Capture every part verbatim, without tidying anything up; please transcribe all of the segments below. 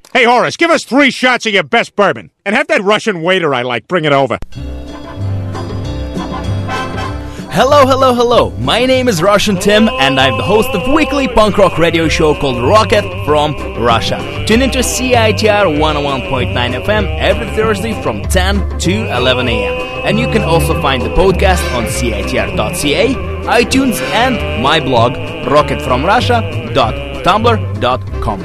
Hey, Horace, give us three shots of your best bourbon. And have that Russian waiter I like bring it over. Hello, hello, hello. My name is Russian Tim, and I'm the host of weekly punk rock radio show called Rocket from Russia. Tune into C I T R one oh one point nine F M every Thursday from ten to eleven a.m. And you can also find the podcast on C I T R dot C A, iTunes, and my blog, rocket from russia dot tumblr dot com.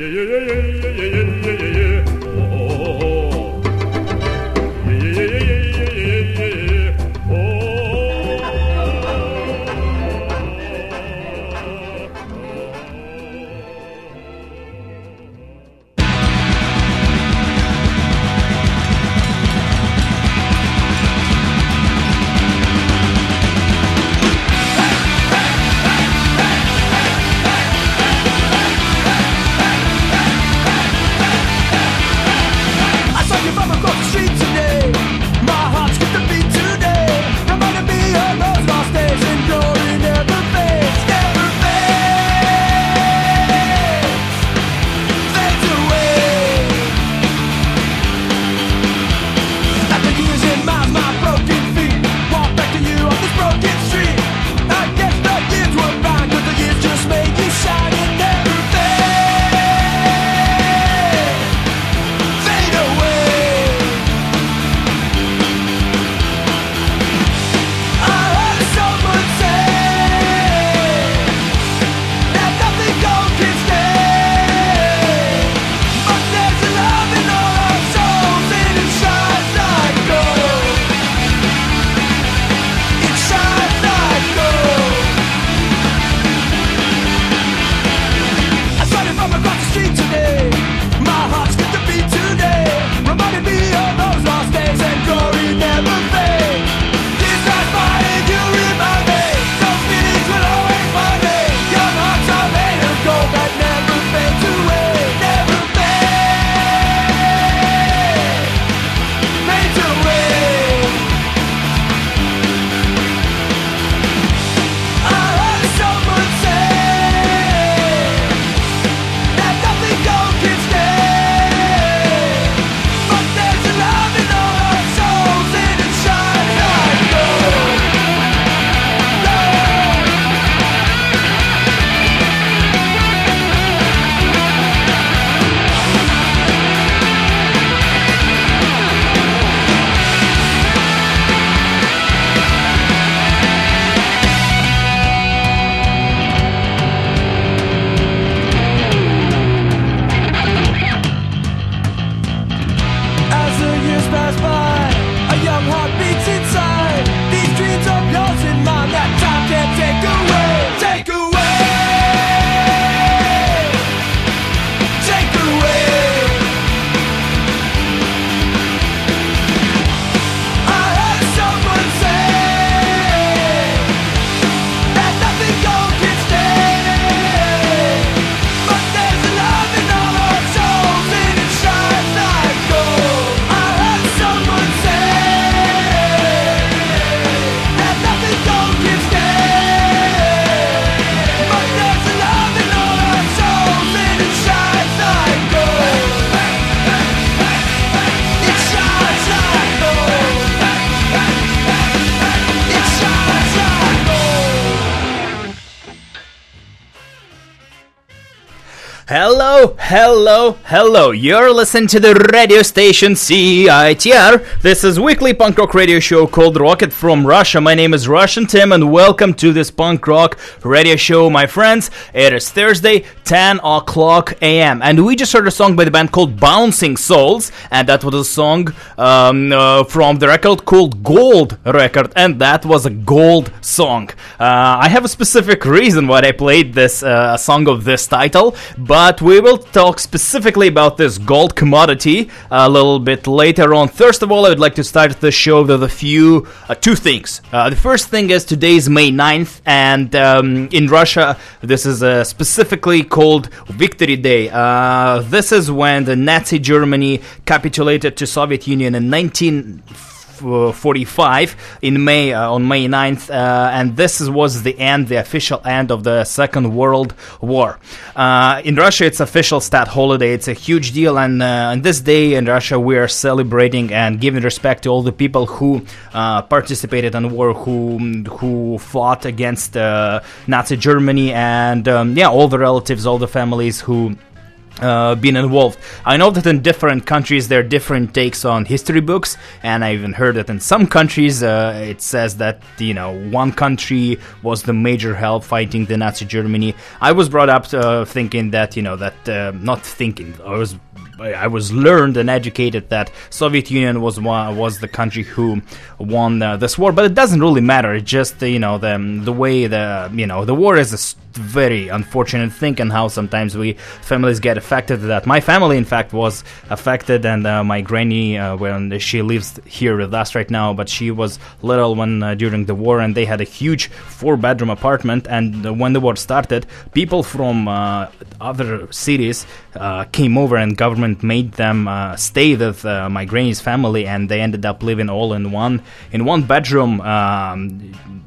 Hello, hello, hello. You're listening to the radio station C I T R. This is weekly punk rock radio show called Rocket from Russia. My name is Russian Tim, and welcome to this punk rock radio show, my friends. It is Thursday, ten o'clock a.m. And we just heard a song by the band called Bouncing Souls, and that was a song um, uh, from the record called Gold Record, and that was a gold song. Uh, I have a specific reason why I played this uh, song of this title, but But we will talk specifically about this gold commodity a little bit later on. First of all, I would like to start the show with a few, uh, two things. Uh, the first thing is today is May ninth, and um, in Russia, this is uh, specifically called Victory Day. Uh, this is when the Nazi Germany capitulated to Soviet Union in nineteen forty-five in May, uh, on May ninth, uh, and this is, was the end, the official end of the Second World War. Uh, in Russia, it's official stat holiday. It's a huge deal, and uh, on this day in Russia, we are celebrating and giving respect to all the people who uh, participated in war, who who fought against uh, Nazi Germany, and um, yeah, all the relatives, all the families who Uh, been involved. I know that in different countries there are different takes on history books, and I even heard that in some countries uh, it says that, you know, one country was the major help fighting the Nazi Germany. I was brought up uh, thinking that, you know, that uh, not thinking, I was I was learned and educated that Soviet Union was one, was the country who won uh, this war, but it doesn't really matter. It's just, you know, the the way the you know the war is a very unfortunate thing, and how sometimes we families get affected. That my family, in fact, was affected, and uh, my granny, uh, when she lives here with us right now, but she was little when uh, during the war, and they had a huge four-bedroom apartment. And uh, when the war started, people from uh, other cities uh, came over, and government made them uh, stay with uh, my granny's family, and they ended up living all in one in one bedroom. Um,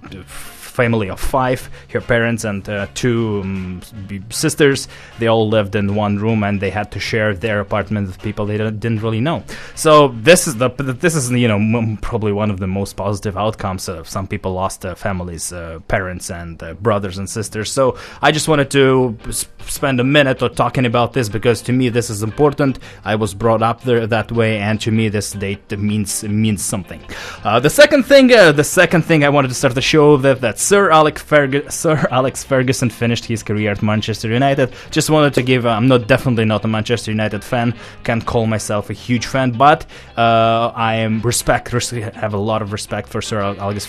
family of five, her parents and uh, two um, sisters. They all lived in one room, and they had to share their apartment with people they didn't really know. So this is the this is you know m- probably one of the most positive outcomes. Of some people lost their families, uh, parents and uh, brothers and sisters. So I just wanted to sp- spend a minute of talking about this, because to me this is important. I was brought up there that way, and to me this date means means something. Uh, the second thing, uh, the second thing I wanted to start the show with, that Sir Alex Ferg- Sir Alex Ferguson finished his career at Manchester United. Just wanted to give. Uh, I'm not definitely not a Manchester United fan. Can't call myself a huge fan, but uh, I am respect. Have a lot of respect for Sir Alex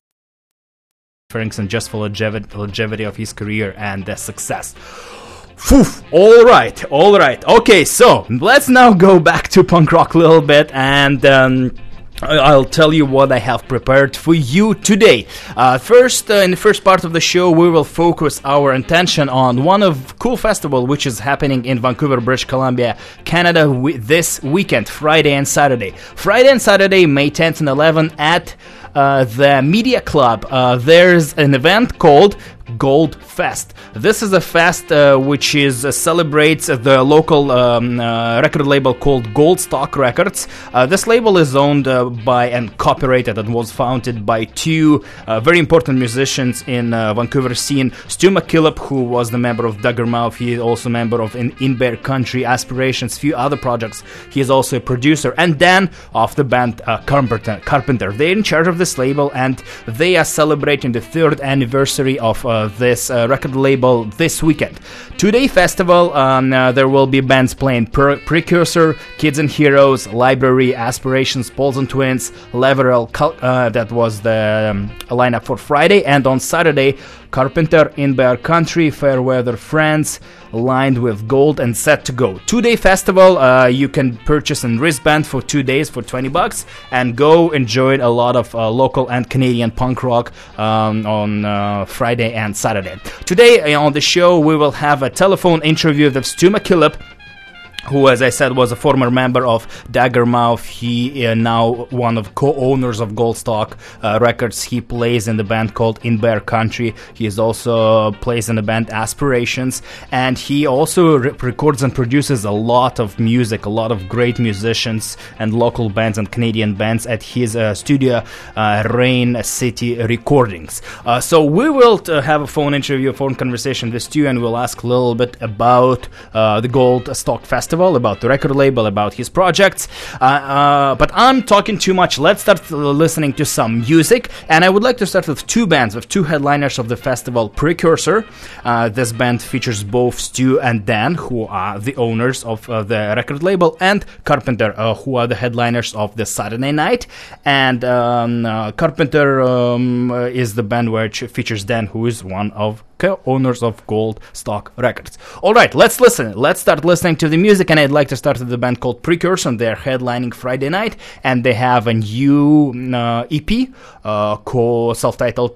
Ferguson, just for longevity, longevity of his career and the success. Phew. All right, all right. Okay, so let's now go back to punk rock a little bit, and um, I'll tell you what I have prepared for you today. Uh, first, uh, in the first part of the show, we will focus our attention on one of cool festival which is happening in Vancouver, British Columbia, Canada, w- this weekend, Friday and Saturday. Friday and Saturday, May tenth and eleventh, at uh, the Media Club. Uh, there's an event called Gold Fest. This is a fest uh, which is uh, celebrates the local um, uh, record label called Goldstock Records. Uh, this label is owned uh, by and copyrighted and was founded by two uh, very important musicians in uh, Vancouver scene. Stu McKillop, who was the member of Dagger Mouth, he is also a member of In, In Bear Country, Aspirations, few other projects. He is also a producer. And Dan of the band uh, Carpenter. Carpenter. They're in charge of this label, and they are celebrating the third anniversary of uh, this uh, record label this weekend. Two-day festival, um, uh, there will be bands playing Pre- Precursor, Kids and Heroes, Library, Aspirations, Poles and Twins, Leverell, uh, that was the um, lineup for Friday, and on Saturday, Carpenter, In Bear Country, Fairweather Friends, Lined with Gold, and Set to Go. Two-day festival, uh, you can purchase a wristband for two days for twenty bucks, and go enjoy a lot of uh, local and Canadian punk rock um, on uh, Friday and Saturday. Today uh, on the show, we will have a telephone interview with Stu McKillop, who, as I said, was a former member of Dagger Mouth. He uh, now one of co-owners of Goldstock uh, Records. He plays in the band called In Bear Country. He is also plays in the band Aspirations, and he also re- records and produces a lot of music, a lot of great musicians and local bands and Canadian bands at his uh, studio, uh, Rain City Recordings. Uh, so we will t- have a phone interview, a phone conversation with Stu, and we'll ask a little bit about uh, the Goldstock Festival, about the record label, about his projects. Uh, uh, but I'm talking too much. Let's start listening to some music. And I would like to start with two bands, with two headliners of the festival. Precursor. Uh, this band features both Stu and Dan, who are the owners of uh, the record label, and Carpenter, uh, who are the headliners of the Saturday night. And um, uh, Carpenter um, uh, is the band which features Dan, who is one of co-owners of Goldstock Records. All right, let's listen. Let's start listening to the music, and I'd like to start with the band called Precursor. They're headlining Friday night, and they have a new uh, E P, uh, called self-titled.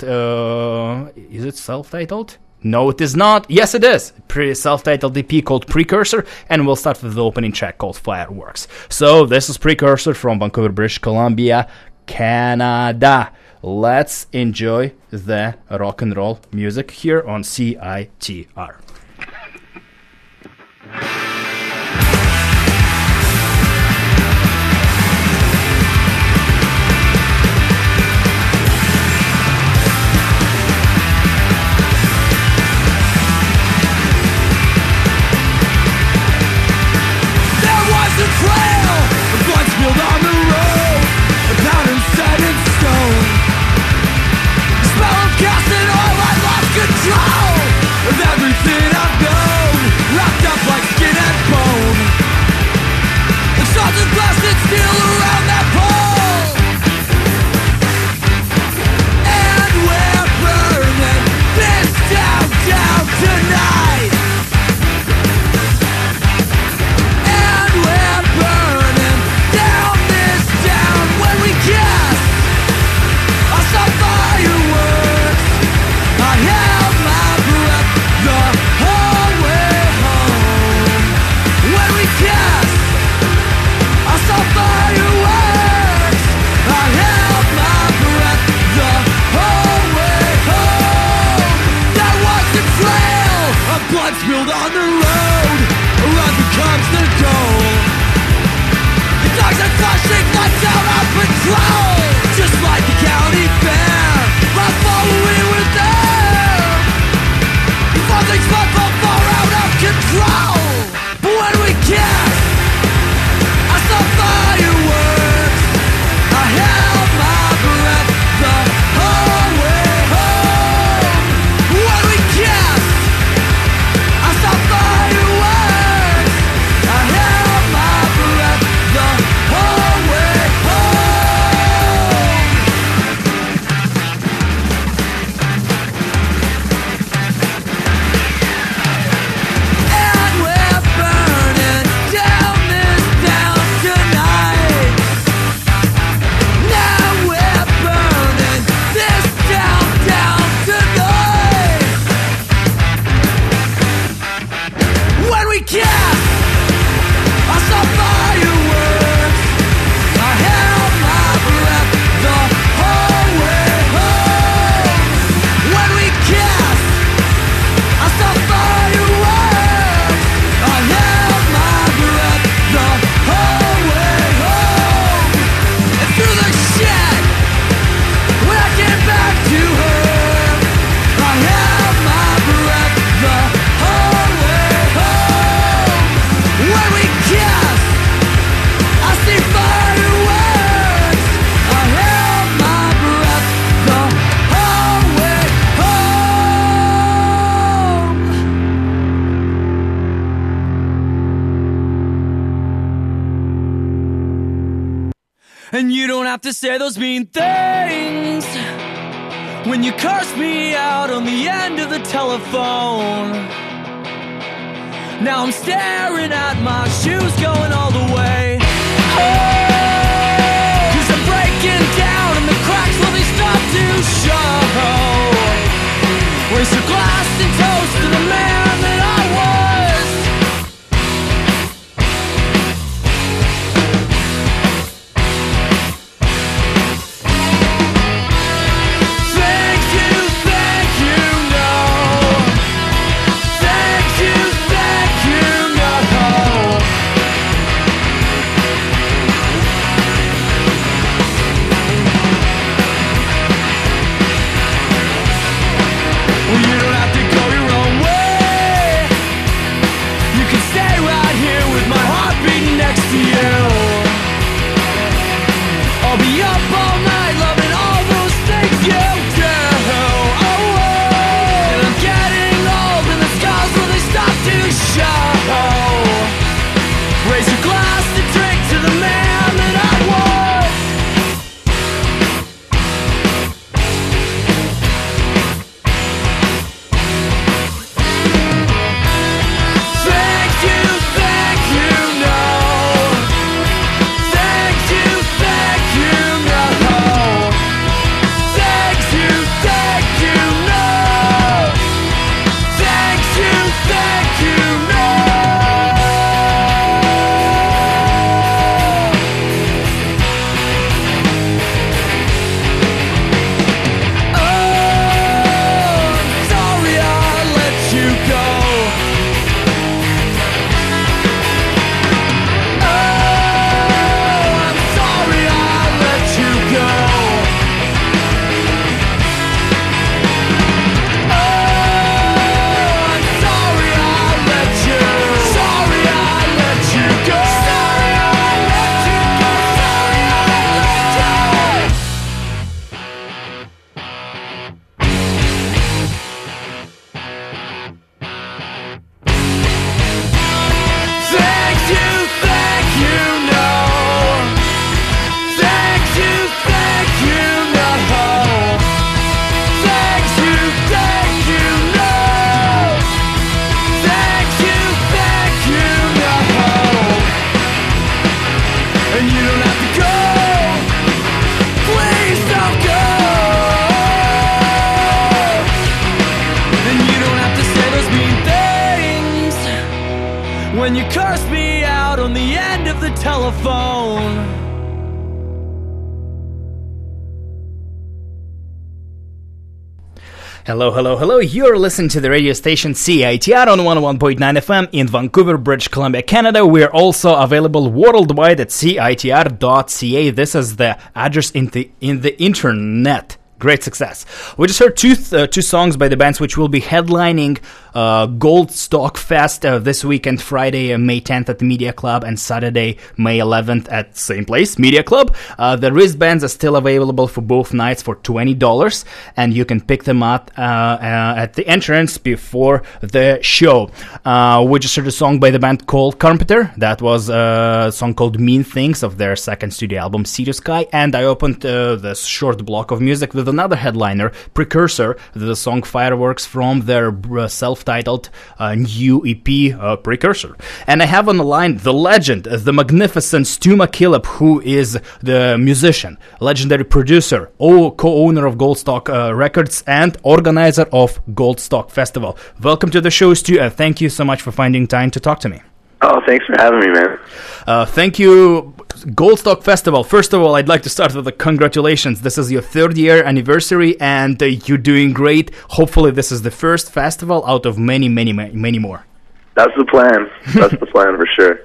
Uh, is it self-titled? No, it is not. Yes, it is. Pre- self-titled E P called Precursor, and we'll start with the opening track called Fireworks. So this is Precursor from Vancouver, British Columbia, Canada. Let's enjoy the rock and roll music here on C I T R. Trail of blood spilled on the road, a pattern set in stone. The smell of gas and oil, I lost control of everything I've known, wrapped up like skin and bone. The shards of glass that steel around that pole, and we're burning this town down tonight. Blood spilled on the road, around becomes the goal. The dogs are flashing lights out on patrol, just like the county fair. I follow, we were there before things fall far out of control. But when we kissed, I saw fireworks. I held my breath the whole way home. When we kissed, fireworks. I held my breath the whole way home. And we're burning down this town tonight. Now we're burning this town down tonight. When we kissed, I saw fireworks. I held my breath the whole way home. When we kissed, I saw fireworks. I held my breath the whole way home. And through the shed, when I came back to her, I held my breath the whole way home. When we kiss, I see fireworks. I held my breath the whole way home. And you don't have to say those mean things when you curse me out on the end of the telephone. Now I'm staring at my shoes going all the way home. Cause I'm breaking down and the cracks slowly start to show. Raise a glass and toast to the man that I was. Things you think you know, things you think you know. Well, you don't have to go your own way. when you cursed me out on the end of the telephone. Hello, hello, hello. You're listening to the radio station C I T R on one oh one point nine F M in Vancouver, British Columbia, Canada. We're also available worldwide at C I T R dot C A. This is the address in the in the internet. Great success. We just heard two th- uh, two songs by the bands which will be headlining uh, Goldstock Fest uh, this weekend, Friday, uh, May tenth at the Media Club, and Saturday, May eleventh at same place, Media Club. Uh, the wristbands are still available for both nights for twenty dollars, and you can pick them up uh, uh, at the entrance before the show. Uh, we just heard a song by the band called Carpenter. That was a song called Mean Things of their second studio album, Sea to Sky, and I opened uh, this short block of music with another headliner, Precursor, the song Fireworks from their uh, self-titled uh, new E P, uh, Precursor. And I have on the line the legend, the magnificent Stu McKillop, who is the musician, legendary producer, o- co-owner of Goldstock uh, Records, and organizer of Goldstock Festival. Welcome to the show, Stu, and thank you so much for finding time to talk to me. Oh, thanks for having me, man. Uh, thank you, Goldstock Festival. First of all, I'd like to start with the congratulations. This is your third year anniversary, and uh, you're doing great. Hopefully, this is the first festival out of many, many, many more. That's the plan. That's the plan for sure.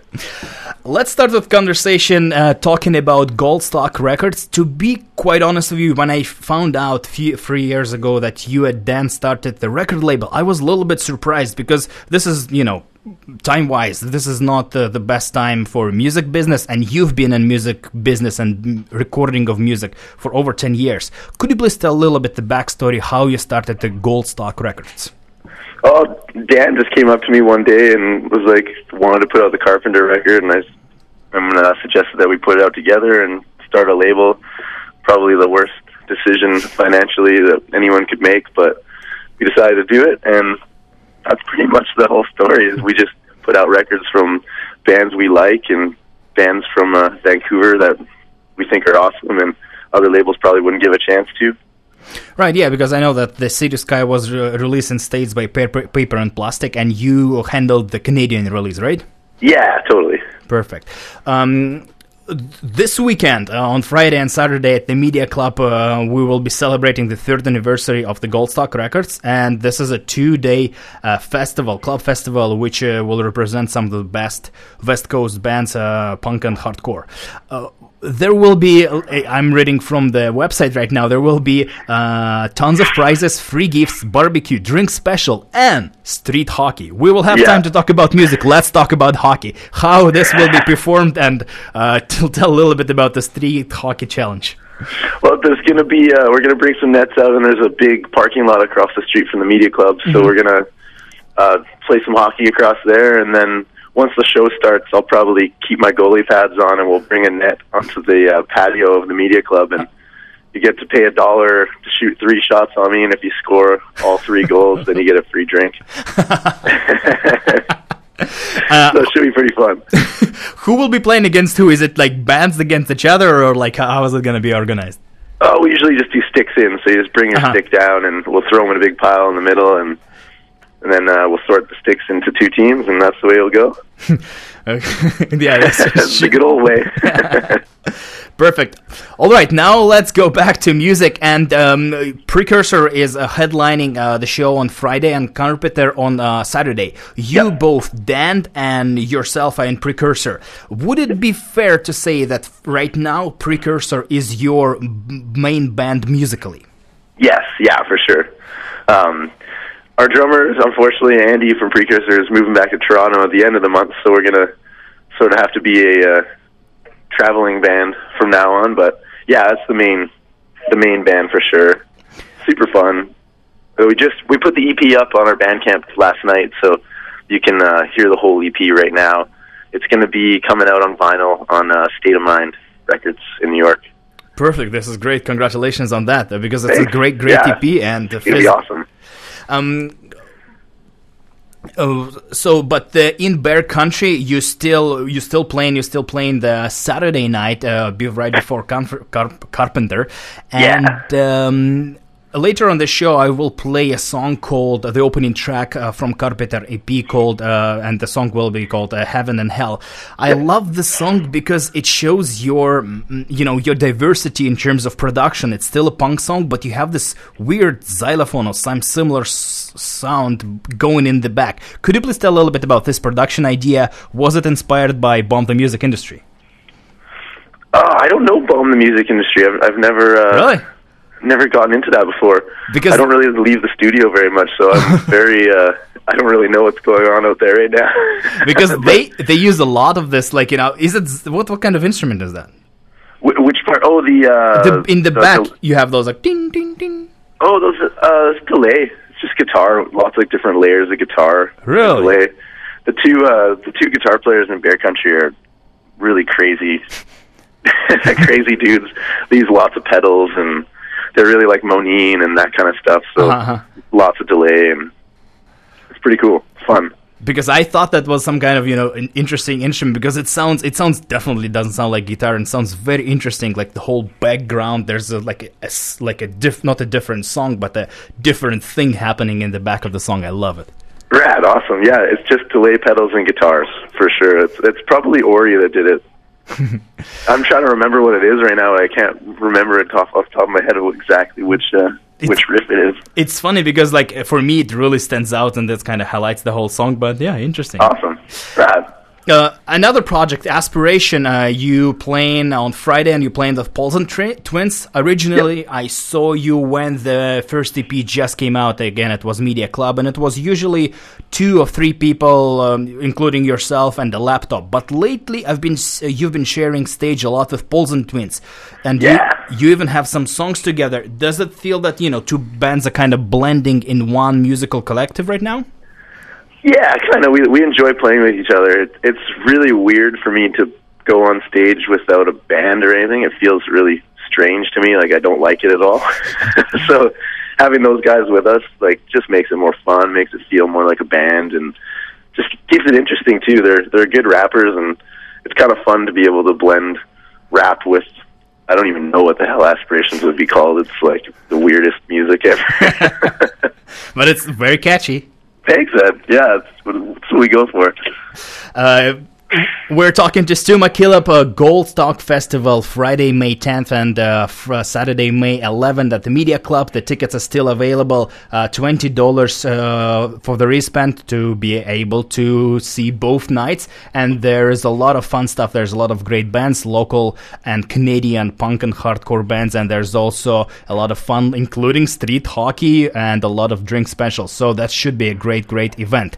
Let's start with conversation uh, talking about Goldstock Records. To be quite honest with you, when I found out few, three years ago that you had then started the record label, I was a little bit surprised because this is, you know, time-wise, this is not the, the best time for music business, and you've been in music business and recording of music for over ten years. Could you please tell a little bit the backstory, how you started the Goldstock Records? Oh, Dan just came up to me one day and was like, wanted to put out the Carpenter record, and I I'm, uh, suggested that we put it out together and start a label. Probably the worst decision financially that anyone could make, but we decided to do it, and that's pretty much the whole story. Is we just put out records from bands we like and bands from uh, Vancouver that we think are awesome, and other labels probably wouldn't give a chance to. Right, yeah, because I know that the Sea to Sky was re- released in States by paper, paper and Plastic, and you handled the Canadian release, right? Yeah, totally. Perfect. Um, this weekend, uh, on Friday and Saturday at the Media Club, uh, we will be celebrating the third anniversary of the Goldstock Records, and this is a two-day uh, festival, club festival, which uh, will represent some of the best West Coast bands, uh, punk and hardcore. Uh, There will be, I'm reading from the website right now, there will be uh, tons of prizes, free gifts, barbecue, drink special, and street hockey. We will have yeah. time to talk about music. Let's talk about hockey, how this will be performed, and uh, to tell a little bit about the street hockey challenge. Well, there's going to be, uh, we're going to bring some nets out, and there's a big parking lot across the street from the Media Club, so mm-hmm. we're going to uh, play some hockey across there, and then once the show starts, I'll probably keep my goalie pads on, and we'll bring a net onto the uh, patio of the Media Club, and you get to pay a dollar to shoot three shots on me, and if you score all three goals, then you get a free drink. uh, so it should be pretty fun. Who will be playing against who? Is it like bands against each other, or like how is it going to be organized? Oh, we usually just do sticks in, so you just bring your uh-huh. stick down, and we'll throw them in a big pile in the middle, and And then uh, we'll sort the sticks into two teams, and that's the way it'll go. yeah, that's, that's the good old way. Perfect. All right, now let's go back to music. And um, Precursor is uh, headlining uh, the show on Friday, and Carpenter on uh, Saturday. You yep. both, Dan and yourself, are in Precursor. Would it be fair to say that right now Precursor is your main band musically? Yes, yeah, for sure. Um, Our drummer, unfortunately, Andy from Precursor, is moving back to Toronto at the end of the month, so we're going to sort of have to be a uh, traveling band from now on. But yeah, that's the main the main band for sure. Super fun. We just we put the E P up on our Bandcamp last night, so you can uh, hear the whole E P right now. It's going to be coming out on vinyl on uh, State of Mind Records in New York. Perfect. This is great. Congratulations on that, because it's Thanks. a great, great yeah. E P. And it's going to be awesome. Um, oh, so, but uh, in Bear Country, you still you still playing you still playing the Saturday night, uh, right before Car- Car- Carpenter, and yeah. um, later on the show, I will play a song called uh, the opening track uh, from Carpenter E P called, uh, and the song will be called uh, Heaven and Hell. I love the song because it shows your, you know, your diversity in terms of production. It's still a punk song, but you have this weird xylophone or some similar s- sound going in the back. Could you please tell a little bit about this production idea? Was it inspired by Bomb the Music Industry? Uh, I don't know Bomb the Music Industry. I've, I've never... Uh, really? Never gotten into that before. Because I don't really leave the studio very much, so I'm very. Uh, I don't really know what's going on out there right now. Because they they use a lot of this, like you know, is it what what kind of instrument is that? Wh- which part? Oh, the, uh, the in the, the back the, you have those like ding ding ding. Oh, those uh, it's delay. It's just guitar, lots of different layers of guitar. Really? Delay. The two uh, the two guitar players in Bear Country are really crazy, crazy dudes. They use lots of pedals and. They're really like Monine and that kind of stuff, so uh-huh. lots of delay, and it's pretty cool. It's fun. Because I thought that was some kind of, you know, an interesting instrument, because it sounds, it sounds definitely doesn't sound like guitar, and sounds very interesting, like the whole background, there's a, like a, a, like a diff, not a different song, but a different thing happening in the back of the song. I love it. Rad, awesome. Yeah, it's just delay pedals and guitars, for sure. It's, it's probably Ori that did it. I'm trying to remember what it is right now. I can't remember it off, off the top of my head exactly which uh, which riff it is. It's funny because, like, for me, it really stands out, and that kind of highlights the whole song. But yeah, interesting. Awesome, rad. Uh, another project, Aspiration, uh, you playing on Friday, and you playing the Paulson tri- Twins. Originally, yep. I saw you when the first E P just came out. Again, it was Media Club, and it was usually two or three people, um, including yourself and the laptop. But lately, I've been uh, you've been sharing stage a lot with Paulson Twins, and yeah. you, you even have some songs together. Does it feel that, you know, two bands are kind of blending in one musical collective right now? Yeah, kind of. We we enjoy playing with each other. It, it's really weird for me to go on stage without a band or anything. It feels really strange to me. Like I don't like it at all. So having those guys with us, like, just makes it more fun, makes it feel more like a band, and just keeps it interesting too. They're they're good rappers, and it's kind of fun to be able to blend rap with. I don't even know what the hell Aspirations would be called. It's like the weirdest music ever. But it's very catchy. Thanks, Ed. Yeah, that's what, that's what we go for. Uh, we're talking to Stu McKillop, uh, Gold Stock Festival, Friday, May tenth, and uh, fr- Saturday, May eleventh at the Media Club. The tickets are still available. Uh, twenty dollars uh, for the wristband to be able to see both nights. And there is a lot of fun stuff. There's a lot of great bands, local and Canadian punk and hardcore bands. And there's also a lot of fun, including street hockey and a lot of drink specials. So that should be a great, great event.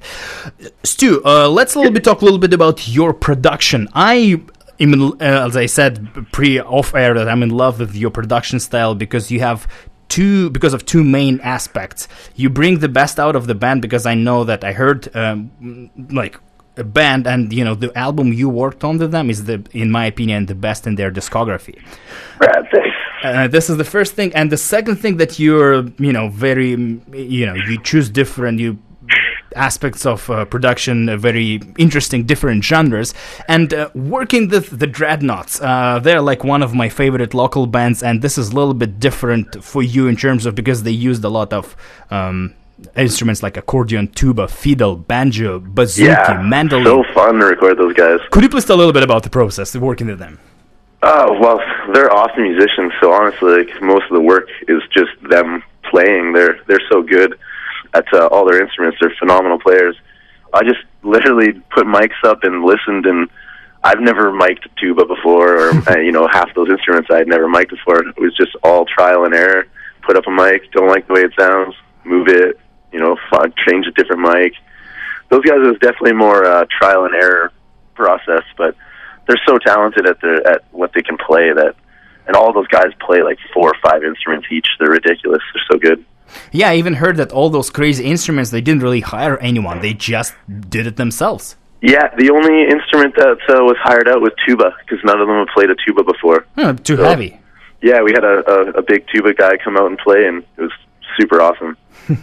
Stu, uh, let's a little bit talk a little bit about your production. I, am in, uh, as I said pre-off air, that I'm in love with your production style because you have two, because of two main aspects. You bring the best out of the band, because I know that I heard um, like a band, and you know the album you worked on with them is the, in my opinion, the best in their discography. Brad, thanks. Uh, this is the first thing, and the second thing that you're, you know, very, you know, you choose different, you. aspects of uh, production, uh, very interesting, different genres, and uh, working with the Dreadnoughts. Uh, they're like one of my favorite local bands, and this is a little bit different for you in terms of, because they used a lot of um, instruments like accordion, tuba, fiddle, banjo, bazooki, yeah, mandolin. So fun to record those guys. Could you please tell a little bit about the process of working with them? Oh, well, they're awesome musicians, so honestly, like, most of the work is just them playing. They're they're so good at uh, all their instruments. They're phenomenal players. I just literally put mics up and listened, and I've never mic'd tuba before, or uh, you know, half those instruments I had never mic'd before. It was just all trial and error. Put up a mic, don't like the way it sounds, move it, you know, f- change a different mic. Those guys, it was definitely more uh, trial and error process, but they're so talented at their at what they can play that, and all those guys play like four or five instruments each. They're ridiculous. They're so good. Yeah, I even heard that all those crazy instruments, they didn't really hire anyone. They just did it themselves. Yeah, the only instrument that uh, was hired out was tuba, because none of them had played a tuba before. Oh, too so, heavy. Yeah, we had a, a, a big tuba guy come out and play, and it was super awesome.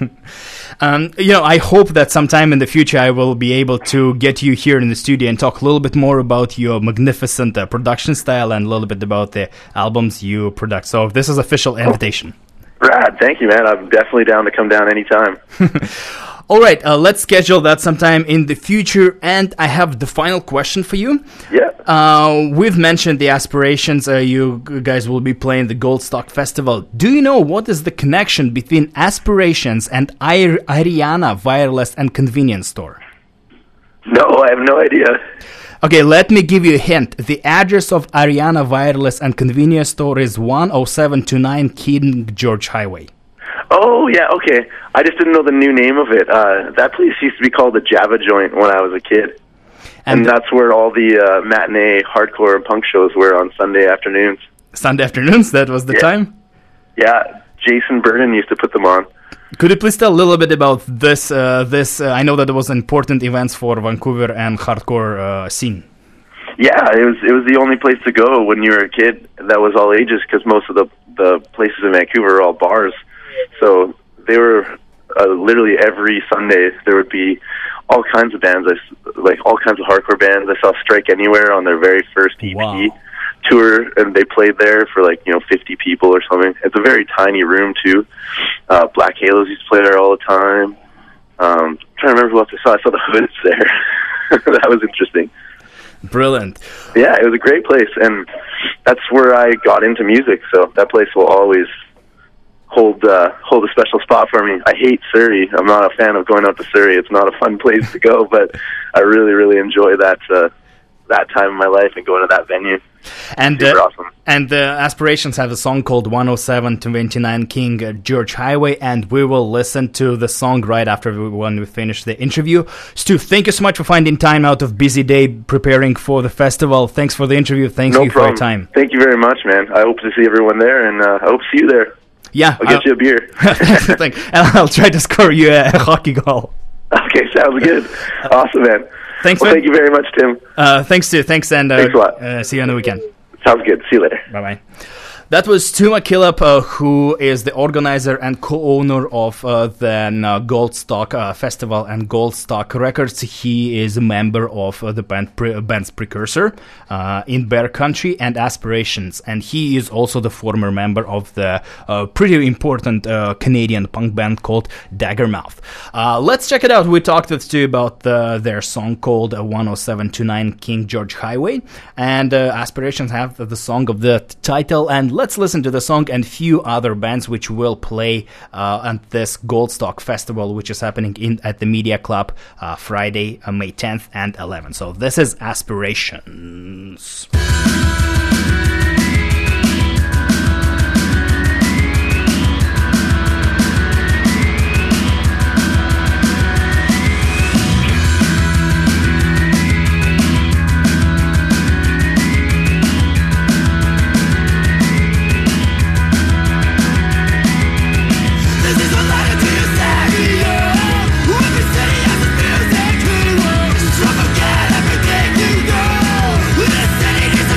um, you know, I hope that sometime in the future I will be able to get you here in the studio and talk a little bit more about your magnificent uh, production style and a little bit about the albums you product. So this is official invitation. Rad, thank you, man. I'm definitely down to come down anytime. All right, uh, let's schedule that sometime in the future. And I have the final question for you. Yeah. Uh, we've mentioned the Aspirations. Uh, you guys will be playing the Goldstock Festival. Do you know what is the connection between Aspirations and I- Ariana Wireless and Convenience Store? No, I have no idea. Okay, let me give you a hint. The address of Ariana Wireless and Convenience Store is one oh seven two nine King George Highway. Oh, yeah, okay. I just didn't know the new name of it. Uh, that place used to be called the Java Joint when I was a kid. And, and that's where all the uh, matinee, hardcore, and punk shows were on Sunday afternoons. Sunday afternoons? That was the yeah. time? Yeah, Jason Burden used to put them on. Could you please tell a little bit about this? Uh, this uh, I know that it was important events for Vancouver and hardcore uh, scene. Yeah, it was it was the only place to go when you were a kid that was all ages, because most of the, the places in Vancouver are all bars. So they were uh, literally every Sunday there would be all kinds of bands, like all kinds of hardcore bands. I saw Strike Anywhere on their very first E P wow. tour, and they played there for like, you know, fifty people or something. It's a very tiny room too. Uh, Black Halos used to play there all the time. Um, I'm trying to remember who else I saw. I saw the Hoods there. That was interesting. Brilliant. Yeah, it was a great place, and that's where I got into music. So that place will always hold uh, hold a special spot for me. I hate Surrey. I'm not a fan of going out to Surrey. It's not a fun place to go, but I really, really enjoy that uh, that time in my life and going to that venue. And Super uh, awesome. And the Aspirations have a song called one oh seven twenty-nine King uh, George Highway, and we will listen to the song right after we, when we finish the interview. Stu, thank you so much for finding time out of busy day preparing for the festival. Thanks for the interview. Thanks no you problem. for your time. Thank you very much, man. I hope to see everyone there, and uh, I hope to see you there. Yeah, I'll get I'll, you a beer. and I'll try to score you a hockey goal. Okay, sounds good. Awesome, man. Thanks. Well, man. thank you very much, Tim. Uh, thanks, Stu. Thanks, and uh, Thanks a lot. Uh, see you on the weekend. Sounds good. See you later. Bye-bye. That was Stu McKillop, uh, who is the organizer and co-owner of uh, the uh, Goldstock uh, Festival and Goldstock Records. He is a member of uh, the band pre- band's precursor uh, in Bear Country and Aspirations, and he is also the former member of the uh, pretty important uh, Canadian punk band called Daggermouth. Uh, let's check it out. We talked with Stu about the, their song called uh, one oh seven twenty-nine King George Highway, and uh, Aspirations have the song of the t- title, and let's listen to the song and few other bands which will play uh, at this Goldstock Festival, which is happening in at the Media Club uh, Friday, uh, May tenth and eleventh. So this is Aspirations. City is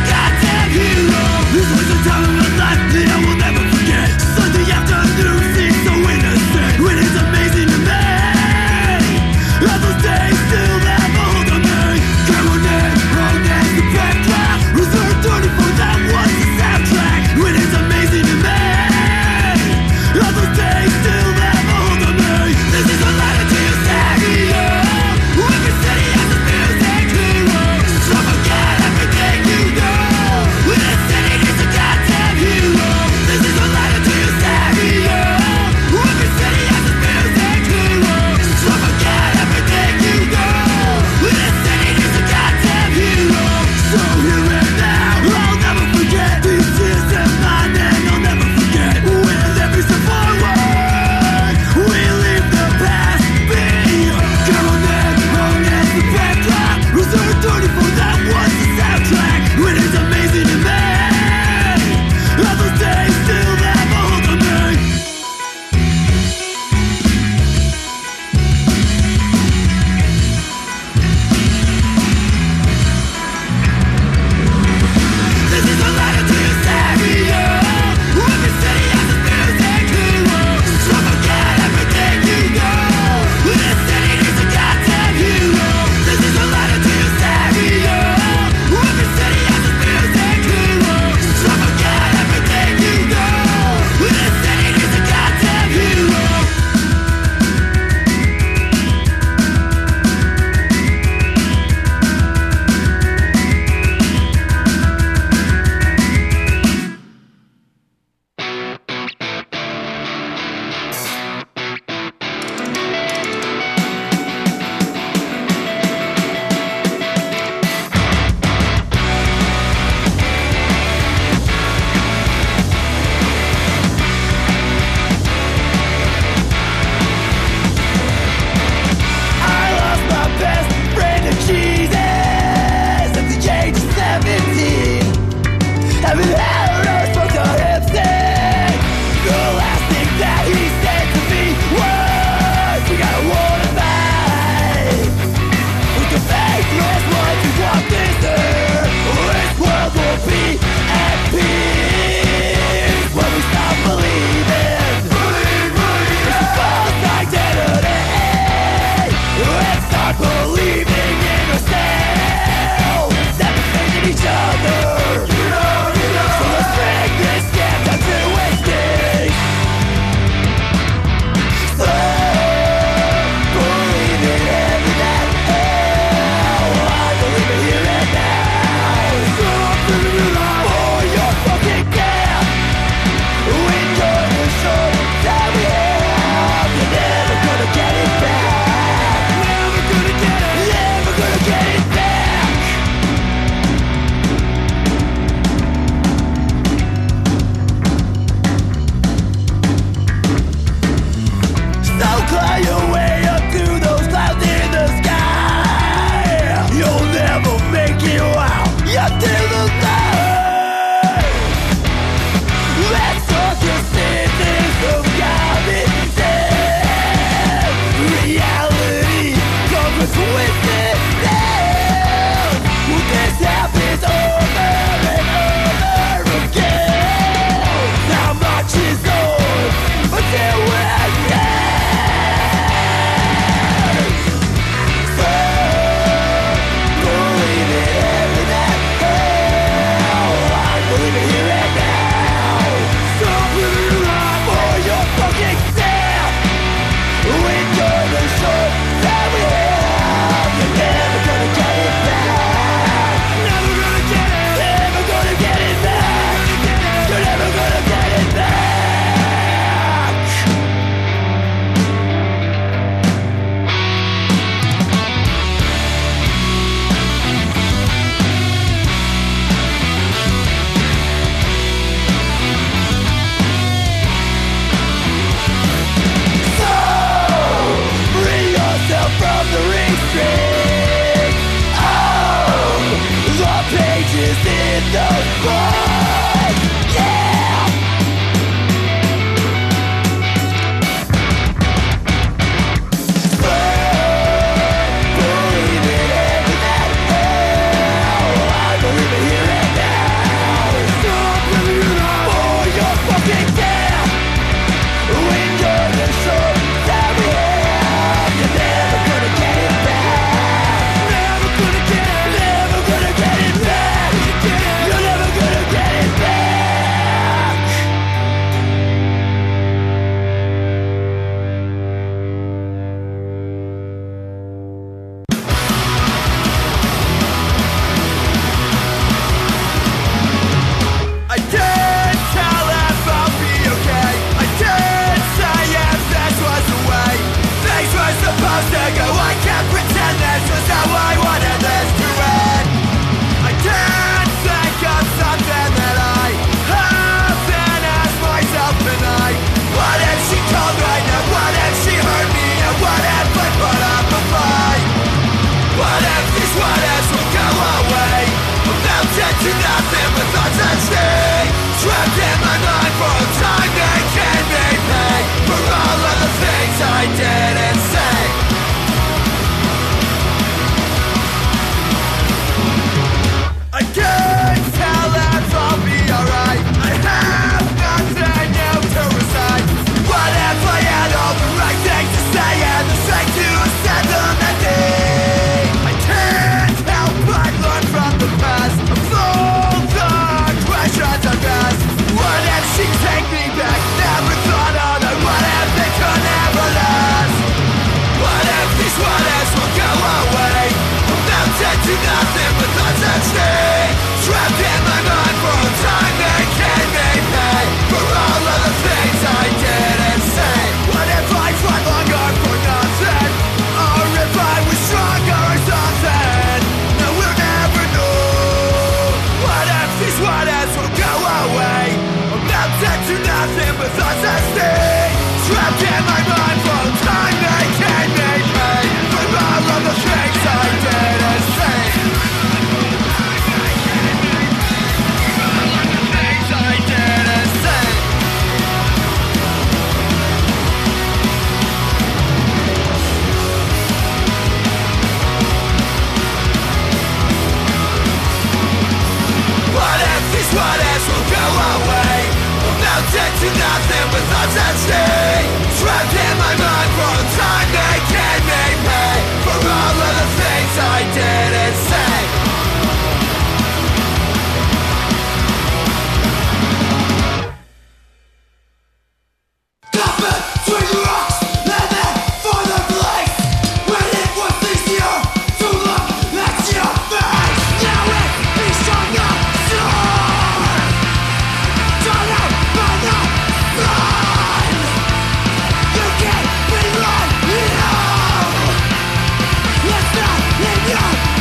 Yeah!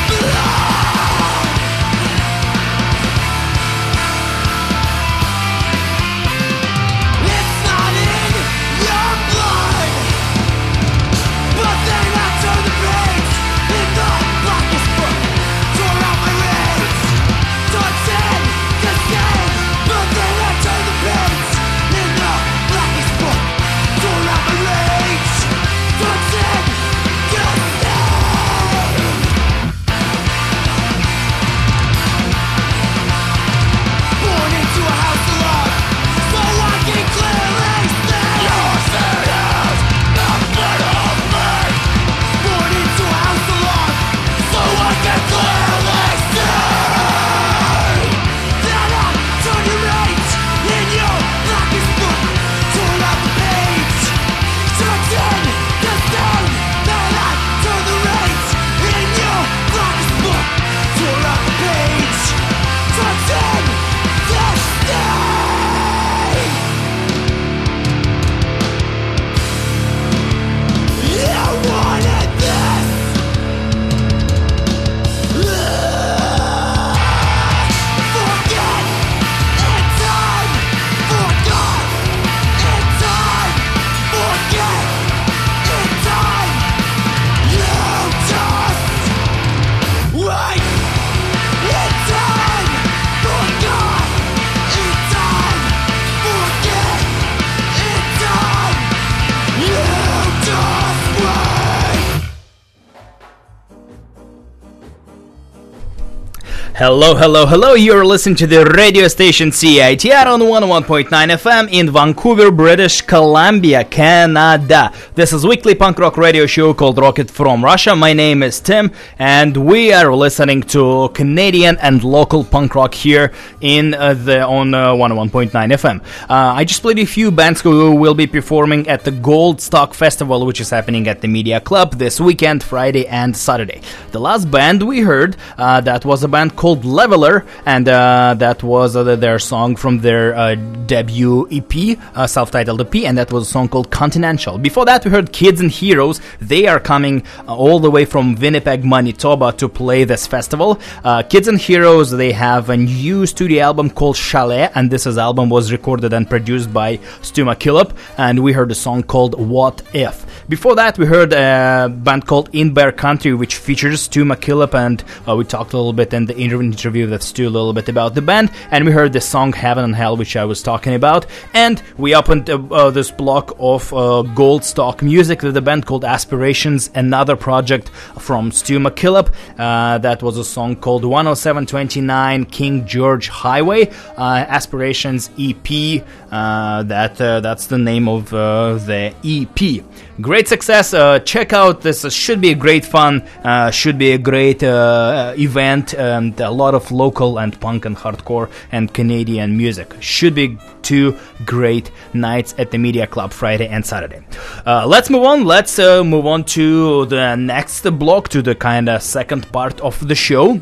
Hello, hello, hello. You're listening to the radio station C I T R on one oh one point nine F M in Vancouver, British Columbia, Canada. This is weekly punk rock radio show called Rocket from Russia. My name is Tim, and we are listening to Canadian and local punk rock here in uh, the on uh, one oh one point nine F M. Uh, I just played a few bands who will be performing at the Gold Stock Festival, which is happening at the Media Club this weekend, Friday and Saturday. The last band we heard, uh, that was a band called Leveler, and uh, that was uh, their song from their uh, debut E P, uh, self-titled E P, and that was a song called Continental. Before that, we heard Kids and Heroes. They are coming uh, all the way from Winnipeg, Manitoba to play this festival. Uh, Kids and Heroes, they have a new studio album called Chalet, and this is album was recorded and produced by Stu McKillop, and we heard a song called What If. Before that, we heard a band called In Bear Country, which features Stu McKillop, and uh, we talked a little bit in the interview with Stu a little bit about the band, and we heard the song Heaven and Hell, which I was talking about, and we opened uh, uh, this block of uh, Gold Stock music with a band called Aspirations, another project from Stu McKillop. Uh, that was a song called one oh seven twenty-nine King George Highway, uh, Aspirations E P. Uh, that uh, that's the name of uh, the E P. Great success. Uh, check out this. Uh, should be a great fun. Uh, should be a great uh, event. And a lot of local and punk and hardcore and Canadian music. Should be two great nights at the Media Club, Friday and Saturday. Uh, let's move on. Let's uh, move on to the next block, to the kind of second part of the show.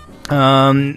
Um,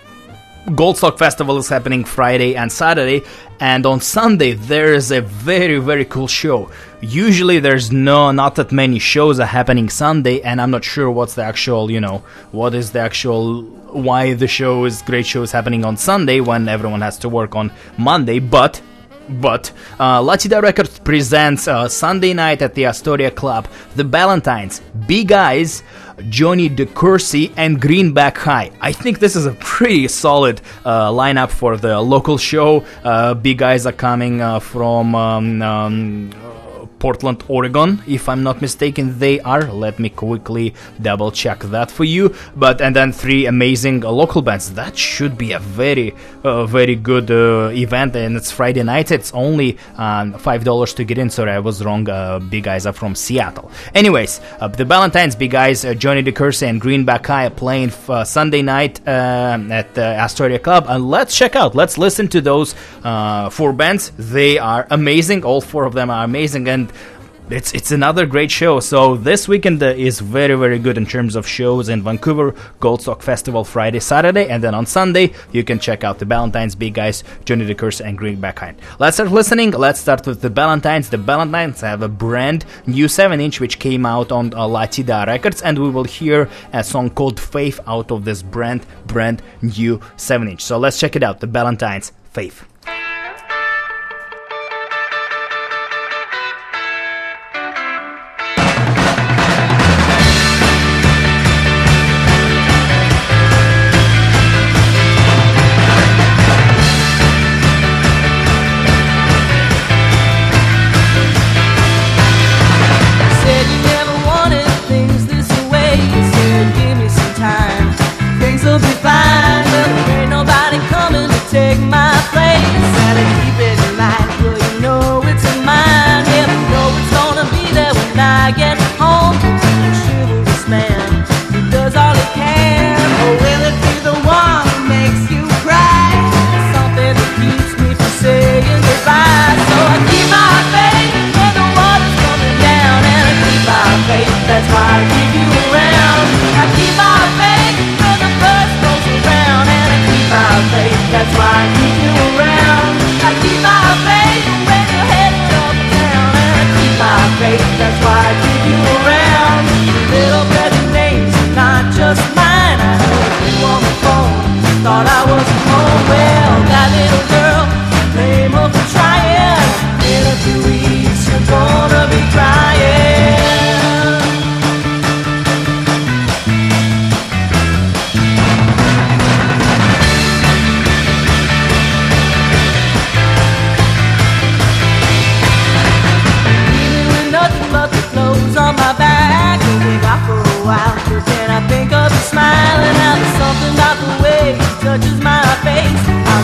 Goldstock Festival is happening Friday and Saturday, and on Sunday there is a very very cool show. Usually there's no not that many shows are happening Sunday, and I'm not sure what's the actual, you know, what is the actual why the show is great shows happening on Sunday when everyone has to work on Monday, but But uh, Latida Records presents uh, Sunday night at the Astoria Club, the Ballantines, Big Eyes, Johnny DeCourcy, and Greenback High. I think this is a pretty solid uh, lineup for the local show. Uh, Big Eyes are coming uh, from um, um, Portland, Oregon, if I'm not mistaken. They are. Let me quickly double check that for you. But and then three amazing uh, local bands. That should be a very, uh, very good uh, event, and it's Friday night. It's only um, five dollars to get in. Sorry, I was wrong. Uh, Big Eyes are from Seattle. Anyways, uh, the Ballantines, Big Eyes, uh, Johnny DeCourcy, and Greenback High are playing f- uh, Sunday night uh, at the Astoria Club. And let's check out. Let's listen to those uh, four bands. They are amazing. All four of them are amazing, and It's it's another great show. So this weekend uh, is very, very good in terms of shows in Vancouver. Goldstock Festival Friday, Saturday, and then on Sunday you can check out the Ballantines, Big Eyes, Johnny DeCourcy, and Greenback High. Let's start listening. Let's start with the Ballantines. The Ballantines have a brand new seven inch which came out on uh, Latida Records, and we will hear a song called Faith out of this brand, brand new seven inch. So let's check it out. The Ballantines, Faith. That's why I keep you around. I keep my faith when the bus goes around.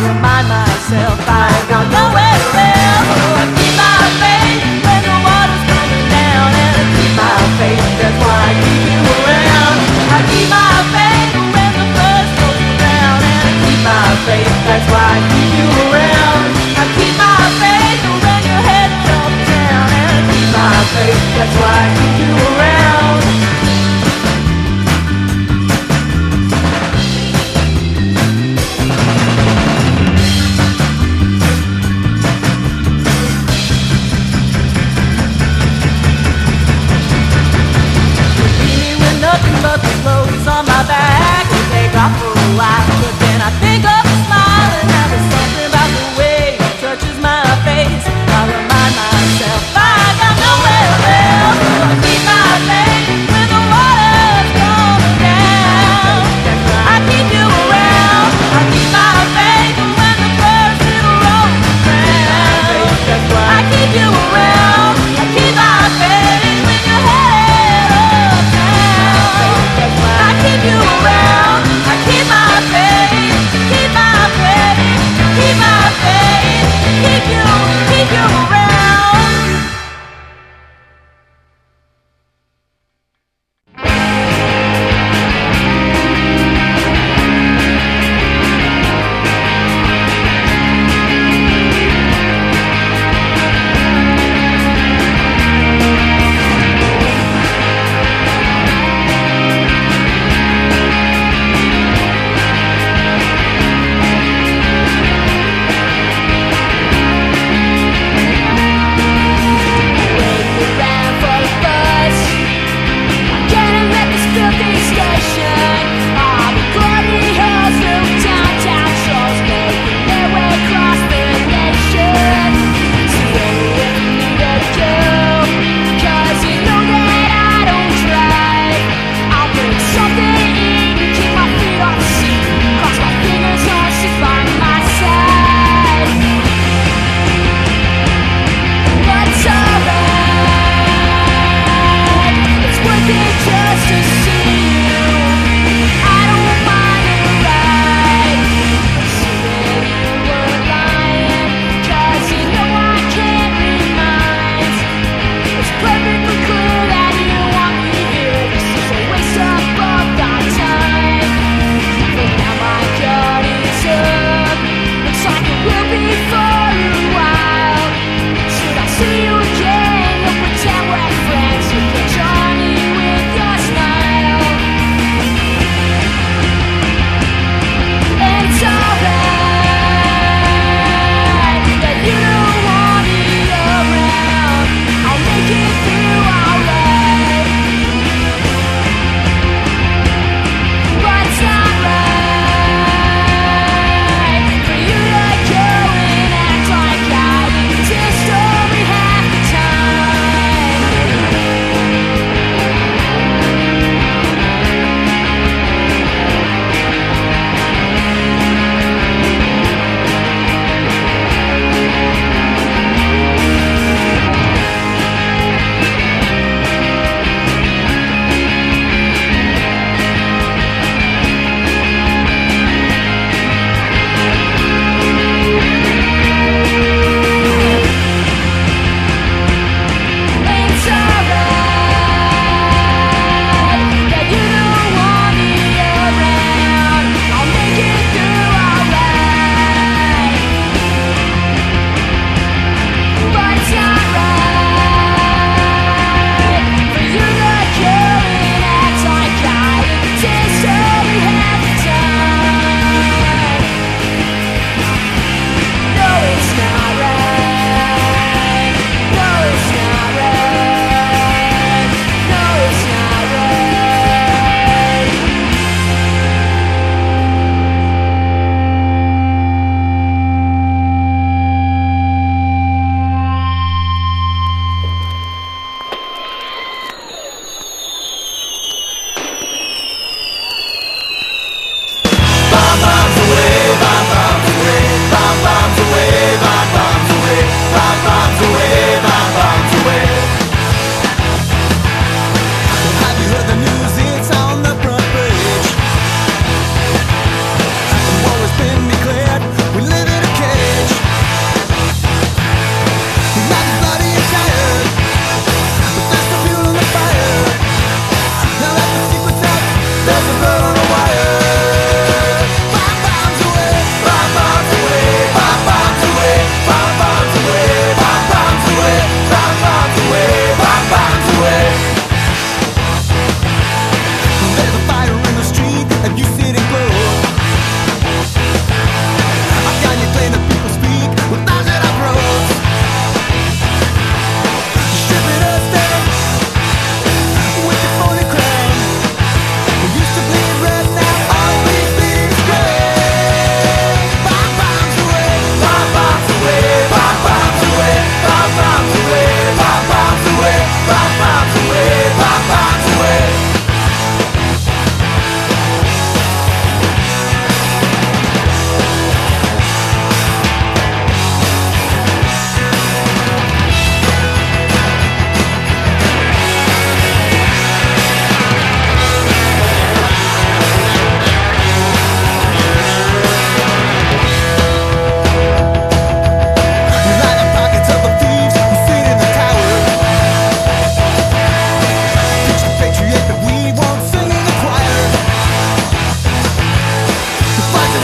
remind myself I've got nowhere to live. I keep my faith when the water's coming down, and I keep my faith, that's why I keep you around. I keep my faith when the first goes around, and I keep my faith, that's why I keep you around. I keep my faith when you're headed uptown, and I keep my faith, that's why I keep you around. But the clothes on my back will take off for a while. But then I think of a smile, and now there's something about the way it touches my face. I remind myself I got nowhere to live. I keep my faith when the water's coming down. I keep you around. I keep my faith when the first little roll around. I keep you around. I keep my faith when you're headed uptown. I keep you around, I keep my faith, keep my faith.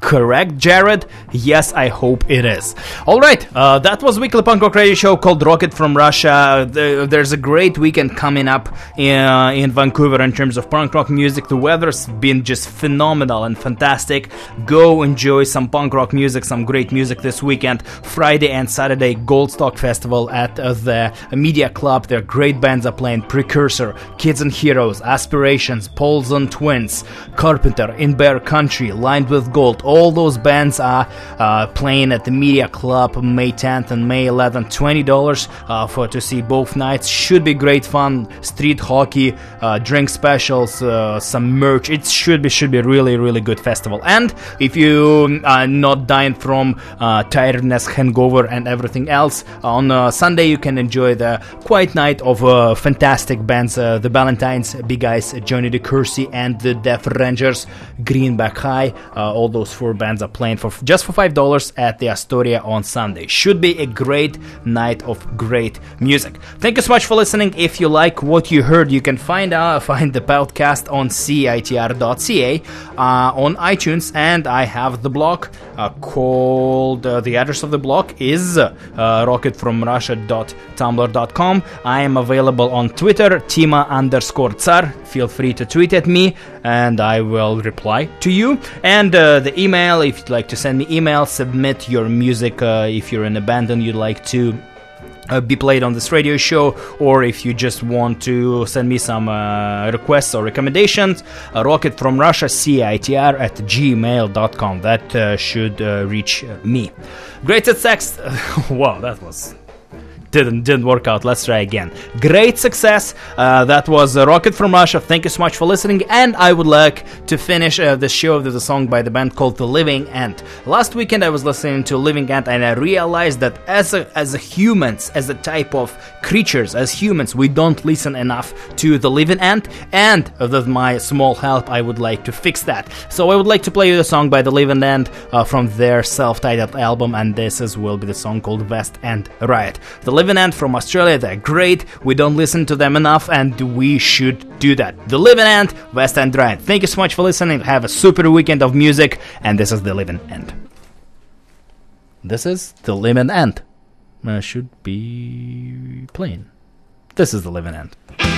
correct, Jared? Yes, I hope it is. Alright, uh, that was Weekly Punk Rock Radio Show called Rocket from Russia. The, there's a great weekend coming up in, uh, in Vancouver in terms of punk rock music. The weather's been just phenomenal and fantastic. Go enjoy some punk rock music, some great music this weekend. Friday and Saturday, Goldstock Festival at uh, the Media Club. There are great bands are playing: Precursor, Kids and Heroes, Aspirations, Polson Twins, Carpenter, In Bear Country, Lined with Gold. All those bands are uh, playing at the Media Club May tenth and May eleventh. twenty dollars uh, for to see both nights. Should be great fun. Street hockey, uh, drink specials, uh, some merch. It should be should be really really good festival. And if you are not dying from uh, tiredness, hangover, and everything else, on uh, Sunday you can enjoy the quiet night of uh, fantastic bands: uh, the Valentines, Big Eyes, Johnny DeCursey, and the Death Rangers. Greenback High. Uh, all those four bands are playing for just for five dollars at the Astoria on Sunday. Should be a great night of great music. Thank you so much for listening. If you like what you heard, you can find uh, find the podcast on C I T R dot C A uh, on iTunes, and I have the blog uh, called uh, the address of the blog is uh, rocket from russia dot tumblr dot com. I am available on Twitter, Tima underscore Tsar. Feel free to tweet at me and I will reply to you. And uh, the email, if you'd like to send me email, submit your music uh, if you're in a band and you'd like to Uh, be played on this radio show, or if you just want to send me some uh, requests or recommendations, uh, rocket from russia C I T R at gmail dot com. That uh, should uh, reach uh, me. Great success. Wow, that was didn't didn't work out. Let's try again. Great success. Uh, that was uh, Rocket from Russia. Thank you so much for listening. And I would like to finish uh, the show with a song by the band called The Living End. Last weekend I was listening to Living End, and I realized that as a, as a humans, as a type of creatures, as humans, we don't listen enough to The Living End. And with my small help, I would like to fix that. So I would like to play you a song by The Living End uh, from their self-titled album, and this is will be the song called West End Riot. The Living End from Australia, they're great. We don't listen to them enough, and we should do that. The Living End, West End Riot. Thank you so much for listening. Have a super weekend of music, and this is The Living End. This is The Living End. Uh, should be playing. This is The Living End.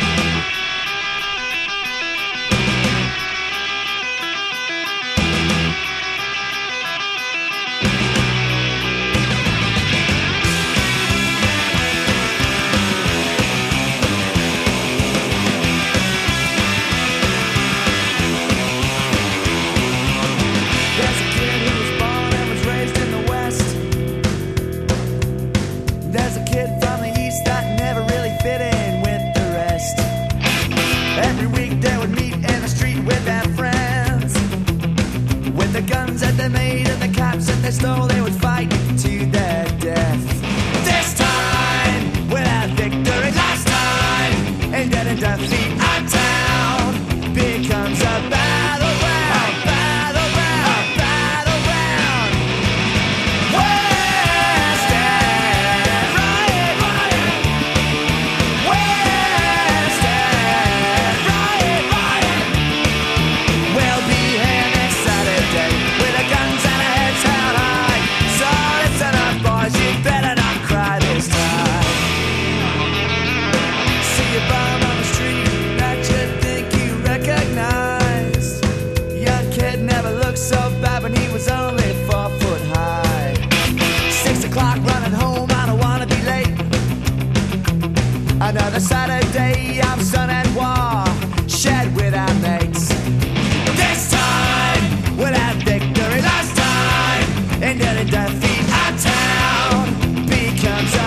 They made and the cops and they stole, they would fight to their death. This time, without victory, last time, and then in defeat, our town becomes a battleground, battleground, battleground. West End Riot, riot. West End Riot, riot. We'll be here next Saturday. Guns and our heads held high. So listen up, boys, you better not cry this time. See a bum on the street that you think you recognize. Young kid never looked so bad when he was only four foot high. Six o'clock running home, I don't wanna be late. Another Saturday, I'm sun and war, shed with our mates. This time, without victory. Last time, and then in defeat, our town becomes a